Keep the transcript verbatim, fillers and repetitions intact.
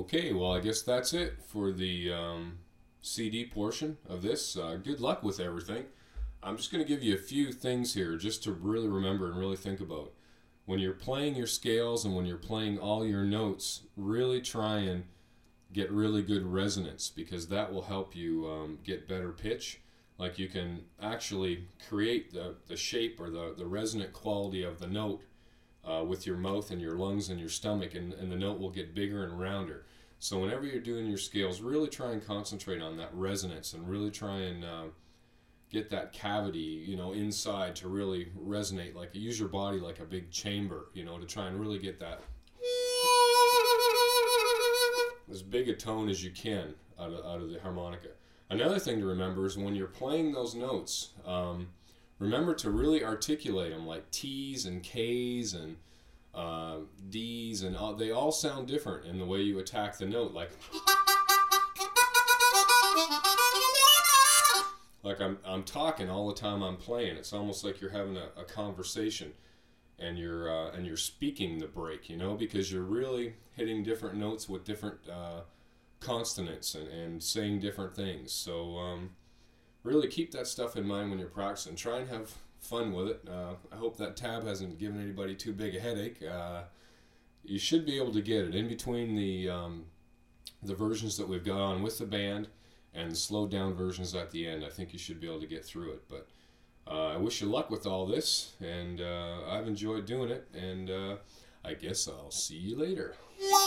Okay, well, I guess that's it for the um, C D portion of this. Uh, good luck with everything. I'm just going to give you a few things here just to really remember and really think about. When you're playing your scales and when you're playing all your notes, really try and get really good resonance, because that will help you um, get better pitch. Like, you can actually create the, the shape or the, the resonant quality of the note uh, with your mouth and your lungs and your stomach, and, and the note will get bigger and rounder. So whenever you're doing your scales, really try and concentrate on that resonance and really try and uh, get that cavity, you know, inside to really resonate. Like, use your body like a big chamber, you know, to try and really get that as big a tone as you can out of, out of the harmonica. Another thing to remember is when you're playing those notes, um, remember to really articulate them, like T's and K's and uh, D's, and all, they all sound different in the way you attack the note. Like, like I'm I'm talking all the time I'm playing. It's almost like you're having a, a conversation, and you're uh, and you're speaking the break, you know, because you're really hitting different notes with different uh, consonants and, and saying different things. So um, really keep that stuff in mind when you're practicing. Try and have fun with it. Uh, I hope that tab hasn't given anybody too big a headache. Uh, you should be able to get it in between the um, the versions that we've got on with the band and the slowed down versions at the end. I think you should be able to get through it. But uh, I wish you luck with all this, and uh, I've enjoyed doing it, and uh, I guess I'll see you later.